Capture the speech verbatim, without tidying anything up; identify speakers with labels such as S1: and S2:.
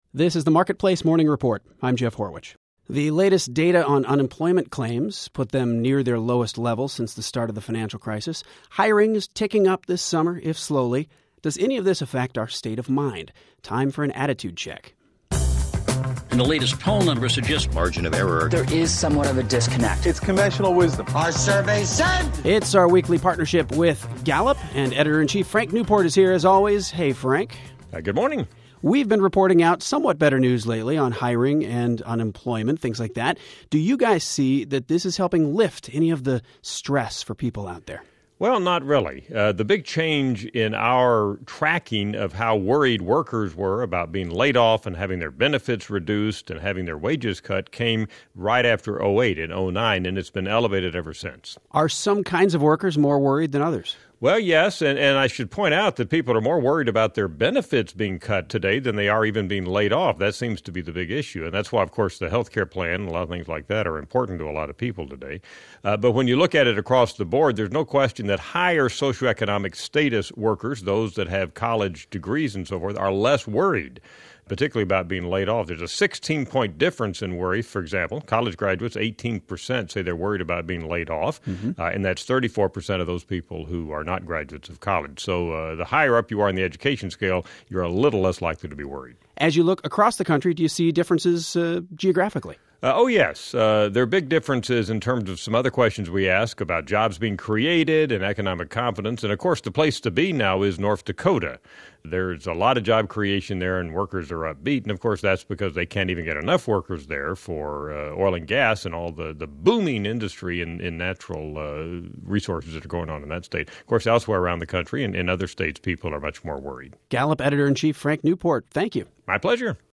S1: This is the Marketplace Morning Report. I'm Jeff Horwich. The latest data on unemployment claims put them near their lowest level since the start of the financial crisis. Hiring is ticking up this summer, if slowly. Does any of this affect our state of mind? Time for an attitude check.
S2: And the latest poll numbers suggest margin of error.
S3: There is somewhat of a disconnect.
S4: It's conventional wisdom.
S5: Our survey said.
S1: It's our weekly partnership with Gallup, and Editor-in-Chief Frank Newport is here as always. Hey, Frank.
S6: Uh, good morning.
S1: We've been reporting out somewhat better news lately on hiring and unemployment, things like that. Do you guys see that this is helping lift any of the stress for people out there?
S6: Well, not really. Uh, the big change in our tracking of how worried workers were about being laid off and having their benefits reduced and having their wages cut came right after oh eight and oh nine, and it's been elevated ever since.
S1: Are some kinds of workers more worried than others?
S6: Well, yes, and, and I should point out that people are more worried about their benefits being cut today than they are even being laid off. That seems to be the big issue, and that's why, of course, the health care plan and a lot of things like that are important to a lot of people today. Uh, but when you look at it across the board, there's no question that higher socioeconomic status workers, those that have college degrees and so forth, are less worried, particularly about being laid off. There's a sixteen-point difference in worry. For example, college graduates, eighteen percent say they're worried about being laid off, mm-hmm. uh, and that's thirty-four percent of those people who are not graduates of college. So uh, the higher up you are in the education scale, you're a little less likely to be worried.
S1: As you look across the country, do you see differences uh, geographically?
S6: Uh, oh, yes. Uh, there are big differences in terms of some other questions we ask about jobs being created and economic confidence. And, of course, the place to be now is North Dakota. There's a lot of job creation there, and workers are upbeat. And, of course, that's because they can't even get enough workers there for uh, oil and gas and all the, the booming industry in, in natural uh, resources that are going on in that state. Of course, elsewhere around the country and in other states, people are much more worried.
S1: Gallup Editor-in-Chief Frank Newport, thank you.
S6: My pleasure.